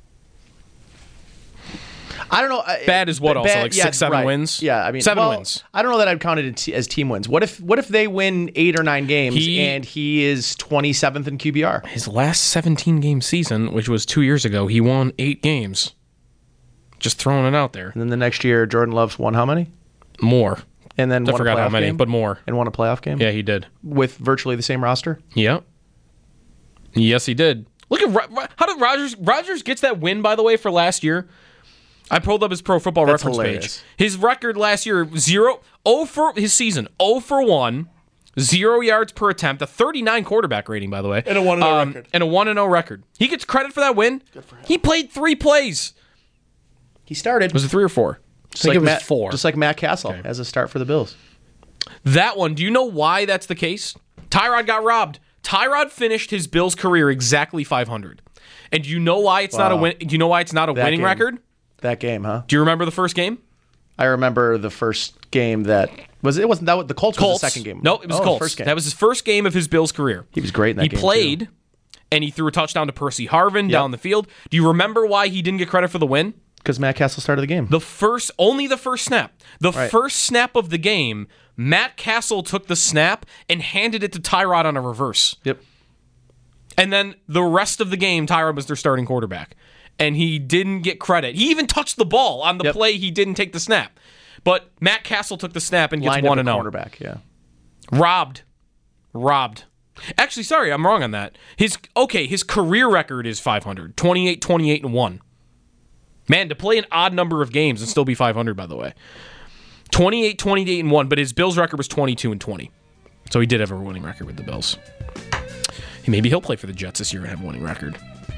I don't know. Bad is what bad, also? Like yeah, six, seven right. wins? Yeah, I mean, seven well, wins. I don't know that I'd count it as team wins. What if what if they win eight or nine games he, and he is twenty-seventh in Q B R? His last seventeen-game season, which was two years ago, he won eight games. Just throwing it out there. And then the next year, Jordan Love won how many? More. And then I won forgot a how many, game? but more. And won a playoff game? Yeah, he did. With virtually the same roster? Yeah. Yes, he did. Look at how did Rodgers Rodgers gets that win, by the way, for last year. I pulled up his Pro Football That's Reference hilarious. page. His record last year, zero, oh for his season, oh for one, zero yards per attempt, a thirty-nine quarterback rating, by the way. And a one and oh um, record. And a one and oh record. He gets credit for that win. Good for him. He played three plays. He started. Was it three or four? Just I think like it was Matt, four. Just like Matt Castle Okay. as a start for the Bills. That one, do you know why that's the case? Tyrod got robbed. Tyrod finished his Bills career exactly five hundred. And do you know why it's Wow. not a win? Do you know why it's not a That winning game. record? That game, huh? Do you remember the first game? I remember the first game that was it wasn't that what the Colts, Colts. was the second game. No, it was oh, Colts. First game. That was his first game of his Bills career. He was great in that he game. He played, too. and he threw a touchdown to Percy Harvin Yep. down the field. Do you remember why he didn't get credit for the win? Because Matt Castle started the game. The first, only the first snap. The Right. first snap of the game, Matt Castle took the snap and handed it to Tyrod on a reverse. Yep. And then the rest of the game, Tyrod was their starting quarterback. And he didn't get credit. He even touched the ball on the Yep. play. He didn't take the snap. But Matt Castle took the snap and gets Lined one up and a oh. cornerback, yeah. Robbed. Robbed. Actually, sorry, I'm wrong on that. His okay, his career record is five hundred. twenty-eight, twenty-eight, and one. Man, to play an odd number of games and still be five hundred, by the way. twenty-eight, twenty-eight, and one, but his Bills record was twenty-two and twenty. So he did have a winning record with the Bills. Maybe he'll play for the Jets this year and have a winning record.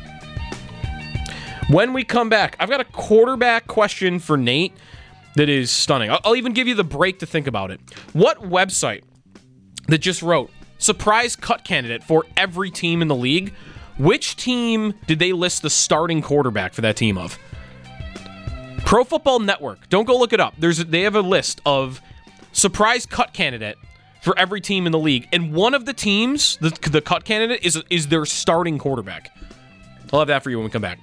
When we come back, I've got a quarterback question for Nate that is stunning. I'll, I'll even give you the break to think about it. What website that just wrote surprise cut candidate for every team in the league, which team did they list the starting quarterback for that team of? Pro Football Network. Don't go look it up. There's a, they have a list of surprise cut candidate for every team in the league, and one of the teams, the, the cut candidate, is is their starting quarterback. I'll have that for you when we come back.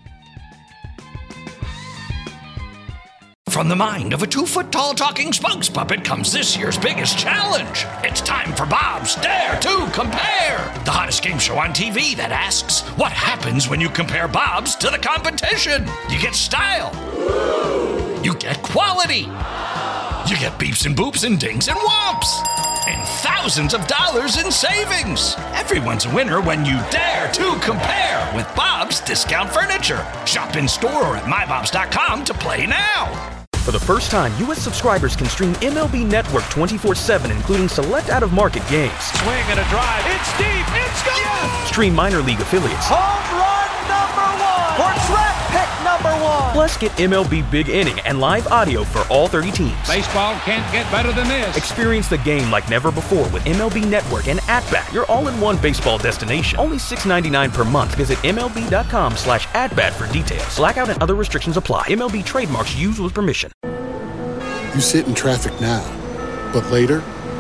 From the mind of a two-foot-tall talking spokes puppet comes this year's biggest challenge. It's time for Bob's Dare to Compare, the hottest game show on T V that asks, what happens when you compare Bob's to the competition? You get style. You get quality. You get beeps and boops and dings and whomps. And thousands of dollars in savings. Everyone's a winner when you dare to compare with Bob's Discount Furniture. Shop in store or at my bobs dot com to play now. For the first time, U S subscribers can stream M L B Network twenty-four seven, including select out-of-market games. Swing and a drive. It's deep. It's gone. Yes! Stream minor league affiliates. Home run number one. Or track pick number one. Plus, get M L B Big Inning and live audio for all thirty teams. Baseball can't get better than this. Experience the game like never before with M L B Network and At-Bat, your all-in-one baseball destination. Only six dollars and ninety-nine cents per month. Visit MLB.com slash at-bat for details. Blackout and other restrictions apply. M L B trademarks used with permission. You sit in traffic now, but later,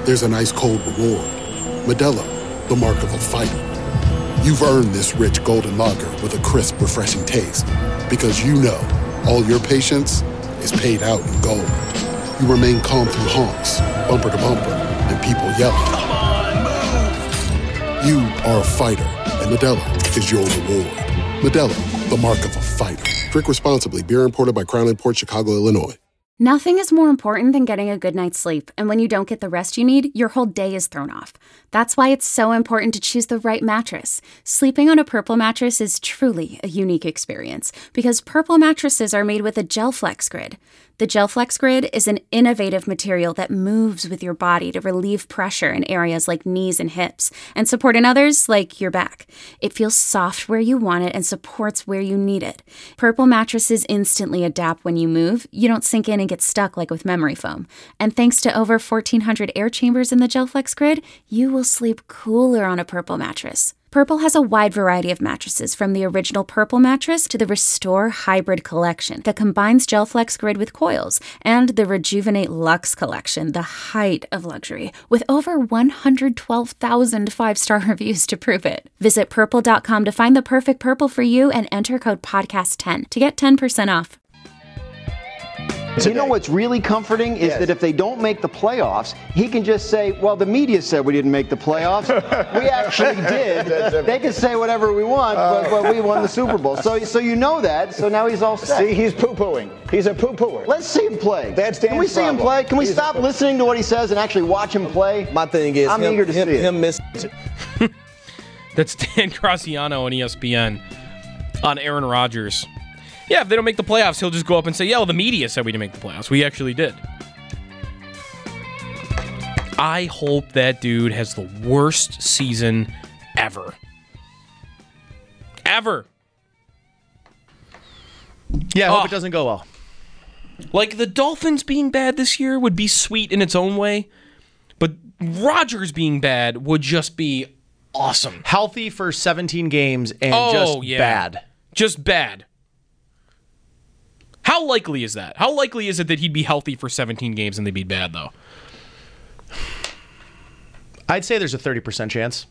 there's an ice cold reward. Modelo, the mark of a fighter. You've earned this rich golden lager with a crisp, refreshing taste. Because you know, all your patience is paid out in gold. You remain calm through honks, bumper to bumper, and people yelling. Come on, move! You are a fighter, and Modelo is your reward. Modelo, the mark of a fighter. Drink responsibly. Beer imported by Crown Imports, Chicago, Illinois. Nothing is more important than getting a good night's sleep, and when you don't get the rest you need, your whole day is thrown off. That's why it's so important to choose the right mattress. Sleeping on a Purple mattress is truly a unique experience, because Purple mattresses are made with a GelFlex Grid. The GelFlex Grid is an innovative material that moves with your body to relieve pressure in areas like knees and hips, and support in others like your back. It feels soft where you want it and supports where you need it. Purple mattresses instantly adapt when you move. You don't sink in and get stuck like with memory foam. And thanks to over fourteen hundred air chambers in the GelFlex Grid, you will sleep cooler on a Purple mattress. Purple has a wide variety of mattresses, from the original Purple mattress to the Restore Hybrid collection that combines GelFlex Grid with coils, and the Rejuvenate Luxe collection, the height of luxury, with over one hundred twelve thousand five-star reviews to prove it. Visit purple dot com to find the perfect Purple for you and enter code podcast ten to get ten percent off. You know what's really comforting is yes. that if they don't make the playoffs, he can just say, well, the media said we didn't make the playoffs. We actually did. They can say whatever we want, but, but we won the Super Bowl. So so you know that, so now he's all set. See, he's poo-pooing. He's a poo-pooer. Let's see him play. That's Dan's Can we see problem. him play? Can we he's stop listening to what he says and actually watch him play? My thing is, I'm him, eager to him, see it. him miss. That's Dan Graziano on E S P N on Aaron Rodgers. Yeah, if they don't make the playoffs, he'll just go up and say, yeah, well, the media said we didn't make the playoffs. We actually did. I hope that dude has the worst season ever. Ever. Yeah, I hope oh. it doesn't go well. Like, the Dolphins being bad this year would be sweet in its own way, but Rodgers being bad would just be awesome. Healthy for seventeen games and oh, just yeah. bad. Just bad. How likely is that? How likely is it that he'd be healthy for seventeen games and they'd be bad, though? I'd say there's a thirty percent chance.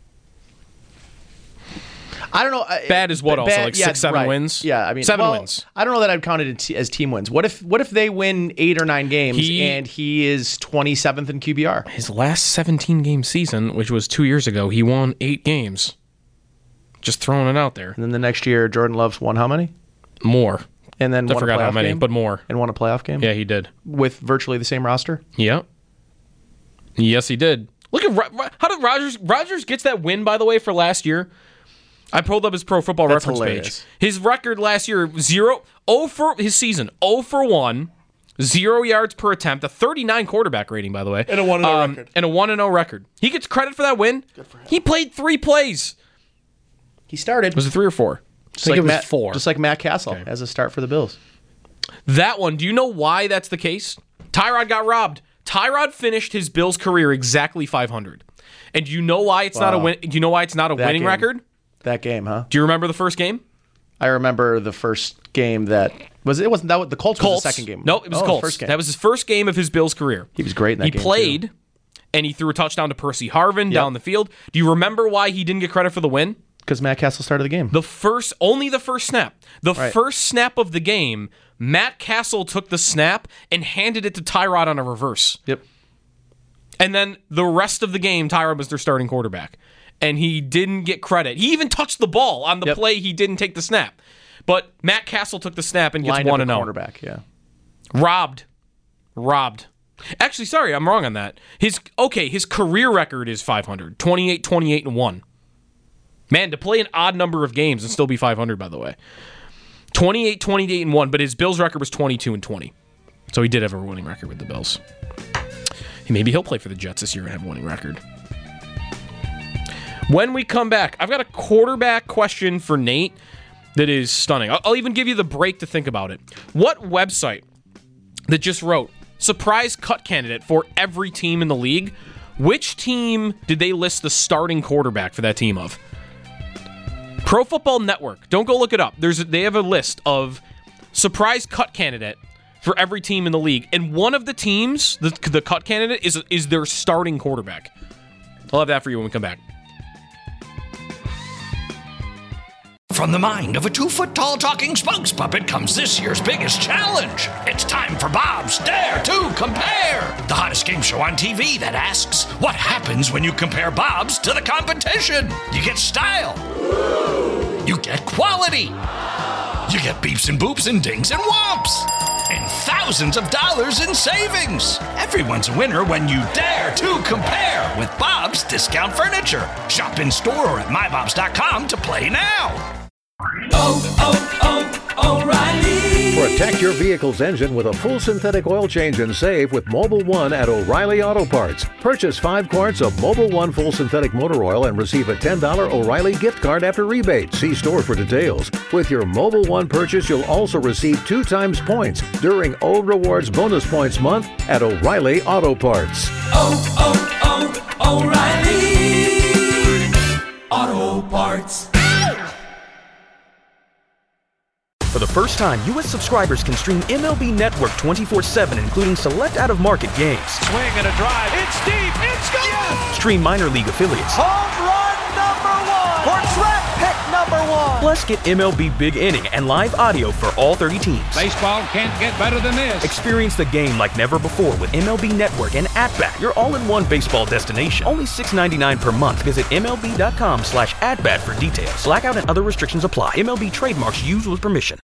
I don't know. Bad is what, bad, also? Like yeah, six, seven right. wins? Yeah, I mean, seven well, wins. I don't know that I'd count it as team wins. What if What if they win eight or nine games he, and he is twenty-seventh in Q B R? His last seventeen-game season, which was two years ago, he won eight games. Just throwing it out there. And then the next year, Jordan Love's won how many? More. And then I won forgot a playoff how many, game? but more. And won a playoff game? Yeah, he did. With virtually the same roster? Yeah. Yes, he did. Look at how did Rodgers Rodgers gets that win, by the way, for last year. I pulled up his Pro Football That's Reference hilarious. page. His record last year, zero, oh for his season, oh for one, zero yards per attempt, a thirty-nine quarterback rating, by the way. And a one and oh um, record. And a one and oh record. He gets credit for that win. Good for him. He played three plays. He started. Was it three or four? Just I think like it was Matt, four. Just like Matt Castle Okay. as a start for the Bills. That one, do you know why that's the case? Tyrod got robbed. Tyrod finished his Bills career exactly five hundred. And do you know why it's Wow. not a win? Do you know why it's not a That winning game. record? That game, huh? Do you remember the first game? I remember the first game that was it wasn't that what the Colts, Colts. was the second game. No, it was oh, Colts. The first game. That was his first game of his Bills career. He was great in that he game. He played, too. and he threw a touchdown to Percy Harvin Yep. down the field. Do you remember why he didn't get credit for the win? Because Matt Castle started the game. The first, only the first snap. The Right. first snap of the game, Matt Castle took the snap and handed it to Tyrod on a reverse. Yep. And then the rest of the game, Tyrod was their starting quarterback. And he didn't get credit. He even touched the ball on the Yep. play. He didn't take the snap. But Matt Castle took the snap and gets Lined one up and a oh. cornerback, yeah. Robbed. Robbed. Actually, sorry, I'm wrong on that. His okay, his career record is five hundred. twenty-eight, twenty-eight, and one. Man, to play an odd number of games and still be five hundred, by the way. twenty-eight, twenty-eight, and one, but his Bills record was twenty-two and twenty. So he did have a winning record with the Bills. Maybe he'll play for the Jets this year and have a winning record. When we come back, I've got a quarterback question for Nate that is stunning. I'll, I'll even give you the break to think about it. What website that just wrote surprise cut candidate for every team in the league, which team did they list the starting quarterback for that team of? Pro Football Network. Don't go look it up. There's a, they have a list of surprise cut candidate for every team in the league. And one of the teams, the, the cut candidate, is, is their starting quarterback. I'll have that for you when we come back. From the mind of a two-foot-tall talking spokes puppet comes this year's biggest challenge. It's time for Bob's Dare to Compare, the hottest game show on T V that asks, what happens when you compare Bob's to the competition? You get style. You get quality. You get beeps and boops and dings and whomps. And thousands of dollars in savings. Everyone's a winner when you dare to compare with Bob's Discount Furniture. Shop in store or at my bobs dot com to play now. Oh, oh, oh, O'Reilly. Protect your vehicle's engine with a full synthetic oil change and save with Mobil one at O'Reilly Auto Parts. Purchase five quarts of Mobil one full synthetic motor oil and receive a ten dollars O'Reilly gift card after rebate. See store for details. With your Mobil one purchase, you'll also receive two times points during O Rewards Bonus Points Month at O'Reilly Auto Parts. Oh, oh, oh, O'Reilly Auto Parts. For the first time, U S subscribers can stream M L B Network twenty-four seven, including select out-of-market games. Swing and a drive. It's deep. It's gone. Yes. Stream minor league affiliates. Home run number one. Or draft pick number one. Plus, get M L B Big Inning and live audio for all thirty teams. Baseball can't get better than this. Experience the game like never before with M L B Network and At-Bat, your all-in-one baseball destination. Only six ninety-nine per month. Visit M L B dot com slash at bat for details. Blackout and other restrictions apply. M L B trademarks used with permission.